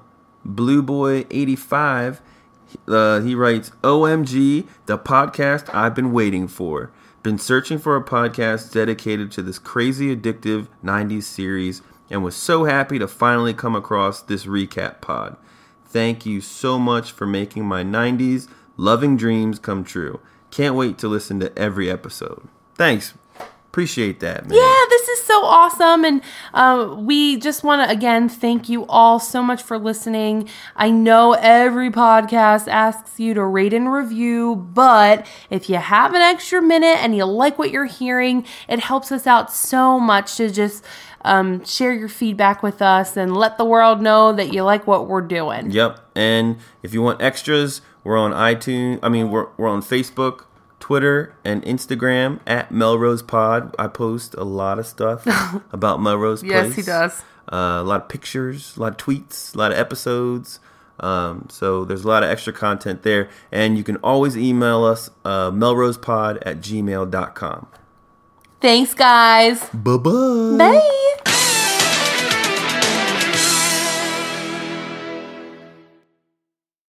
Blueboy85. He writes, OMG, the podcast I've been waiting for. Been searching for a podcast dedicated to this crazy addictive 90s series and was so happy to finally come across this recap pod. Thank you so much for making my 90s loving dreams come true. Can't wait to listen to every episode. Thanks. Appreciate that, man. Yeah, this is so awesome. And we just want to, again, thank you all so much for listening. I know every podcast asks you to rate and review, but if you have an extra minute and you like what you're hearing, it helps us out so much to just share your feedback with us and let the world know that you like what we're doing. Yep. And if you want extras, we're on iTunes. We're on Facebook, Twitter, and Instagram at Melrose Pod. I post a lot of stuff about Melrose Place. Yes, he does. A lot of pictures, a lot of tweets, a lot of episodes. So there's a lot of extra content there. And you can always email us, melrosepod@gmail.com. Thanks, guys. Bye-bye. Bye.